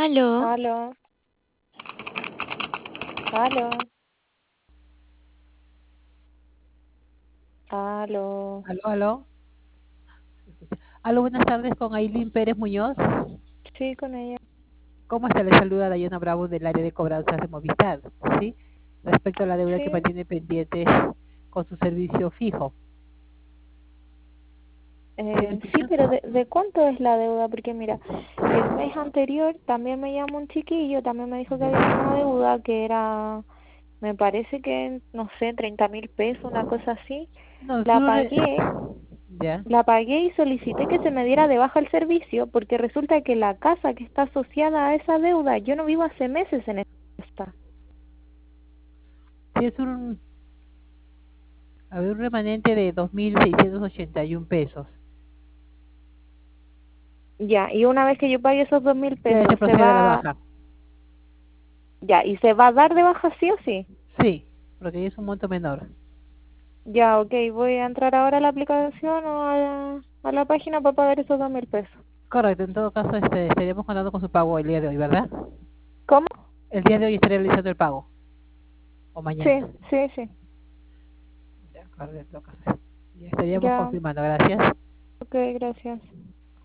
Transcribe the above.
Aló, Aló, aló, aló. Aló, aló. Aló, buenas tardes con Ailín Pérez Muñoz. Sí, con ella. ¿Cómo está? Le saluda Dayana Bravo del área de cobranzas de Movistar, ¿sí? Respecto a la deuda que Sí, mantiene pendiente con su servicio fijo. ¿Sí me sí, escucha? pero ¿de cuánto es la deuda? Porque mira, el mes anterior también me llamó un chiquillo, también me dijo que había una Ya. deuda que era, me parece que, no sé, 30.000 pesos, una cosa así. No, La pagué, ya. la pagué y solicité que se me diera de baja el servicio porque resulta que la casa que está asociada a esa deuda, yo no vivo hace meses en esta. Sí, a ver, un remanente de 2.681 pesos. Ya, y una vez que yo pague esos dos mil Ya se pesos, se procede a la va. baja. Ya, ¿y se va a dar de baja sí o sí? Sí, porque es un monto menor. Ya, ok, voy a entrar ahora a la aplicación o a la página para pagar esos 2.000 pesos. Correcto, en todo caso estaríamos contando con su pago el día de hoy, ¿verdad? ¿Cómo? El día de hoy estaría realizando el pago, o Sí, mañana. sí, sí. Ya, correcto. Ya estaríamos Ya, confirmando, gracias. ok, gracias.